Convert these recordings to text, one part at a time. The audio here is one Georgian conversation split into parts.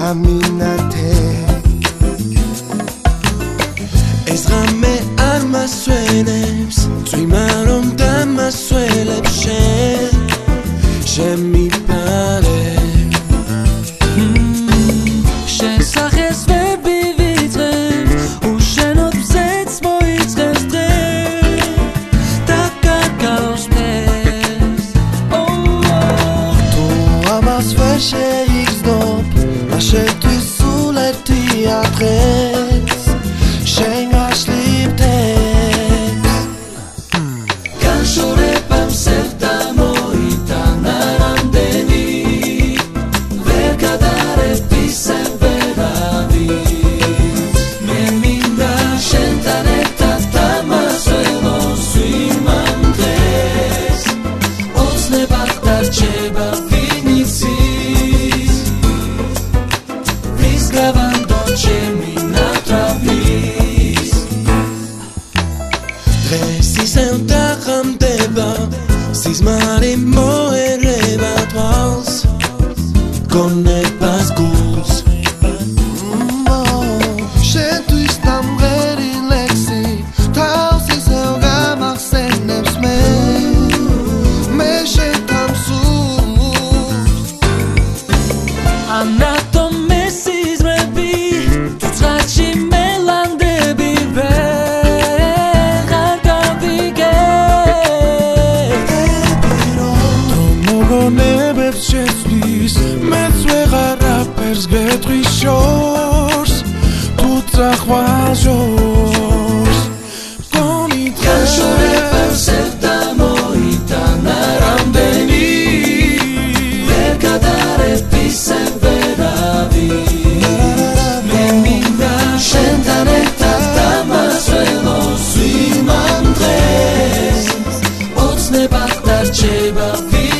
გამინათე ეს ღამე არ მასვენებს წვიმა რომ დამასველებს შემიპარე შენ სახეს ვერ ვივიწყებ უშენოდ ბზეც მოიწყებს დღე და კარგავს ფერს თუ ამას ვერ შეიგრძნობ შენთვის სულ ერთია დღეს შენ გაშლიფდეთ განშორებამ სევ დამოიტანა რამდენი ვერ გადარებ ისევ ვერავის მე მინდა შენთან ერთად დამასველოს ვიმან დღეს ოცნებად დარჩება დღეს ისევ დაღამდება სიზმარი მოერება თვალს გონებას გულს შენთვის დამღერი ლექსი თავს ისევ გამახსენებს მე შენთან სულს ანატომე სიზმრები თუცრაჩი მელანდები მოგონებებს შეცვლის მეც ვეღარაფერს გეტყვის შორს თუ წახვალ ჟორს განშორებებს სევ დამოიტანა რამდენი ვერ გადარებ ისევ ვერავის მე მინდა შენთან ერთად დამასველოს ვიმან დღეს ოცნებად დარჩება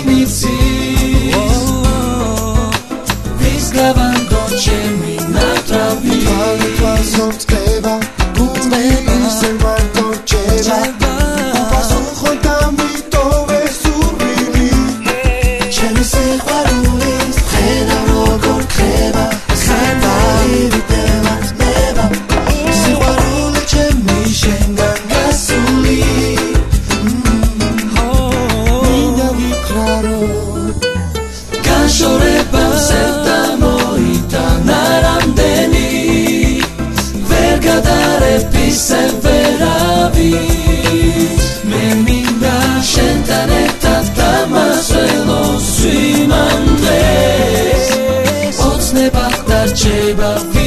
განშორებამ სევ დამოიტანა რამდენი ვერ გადარებ ისევ ვერავის მე მინდა შენთან ერთად დამასველოს ვიმან დღეს ოცნებად დარჩება